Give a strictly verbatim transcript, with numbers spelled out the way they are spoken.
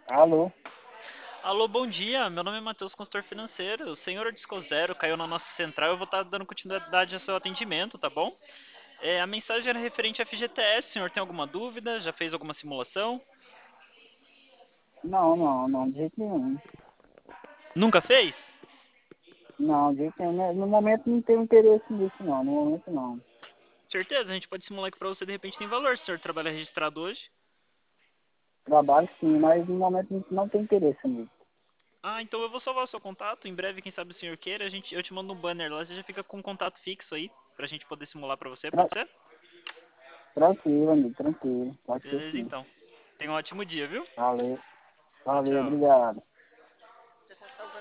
Alô? Alô, bom dia. Meu nome é Matheus, consultor financeiro. O senhor Disco Zero caiu na nossa central. Eu vou estar dando continuidade ao seu atendimento, tá bom? É, a mensagem era referente a F G T S. O senhor tem alguma dúvida? Já fez alguma simulação? Não, não, não, de jeito nenhum. Nunca fez? Não, de jeito nenhum. Né? No momento não tenho interesse nisso, não. No momento não. Certeza, a gente pode simular que para você de repente tem valor. Se o senhor trabalha registrado hoje. Trabalho sim, mas no momento não não tem interesse nisso. Ah, então eu vou salvar o seu contato. Em breve, quem sabe o senhor queira, a gente, eu te mando um banner lá. Você já fica com um contato fixo aí pra gente poder simular pra você, Tra- pode ser? tranquilo, amigo, tranquilo. Pode ser Beleza, sim. então. Tenha um ótimo dia, viu? Valeu, Tchau, valeu, tchau. obrigado.